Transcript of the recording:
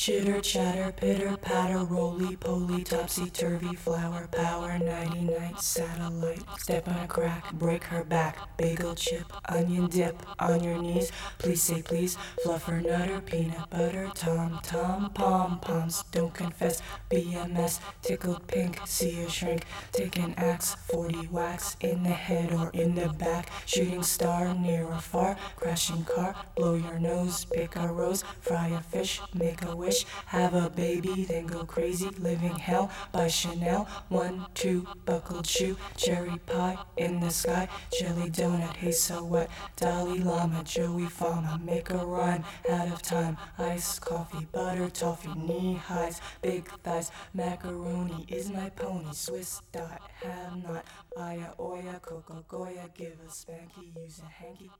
Chitter chatter, pitter patter, roly poly, topsy turvy, flower power, nighty night satellite. Step on a crack, break her back. Bagel chip, onion dip, on your knees. Please say please, fluffer nutter, peanut butter, tom tom, pom poms. Don't confess, BMS, tickled pink, see a shrink. Take an axe, 40 whacks, in the head or in the back. Shooting star, near or far, crashing car, blow your nose, pick a rose, fry a fish, make a wish, have a baby, then go crazy, living hell, by Chanel, 1, 2, buckled shoe, cherry pie, in the sky, jelly donut, hey so what, Dalai Lama, Joey Fama, make a rhyme, out of time, iced coffee, butter toffee, knee highs, big thighs, macaroni is my pony, Swiss dot, have not, Aya, Oya, Coco, Goya, give a spanky, use a hanky.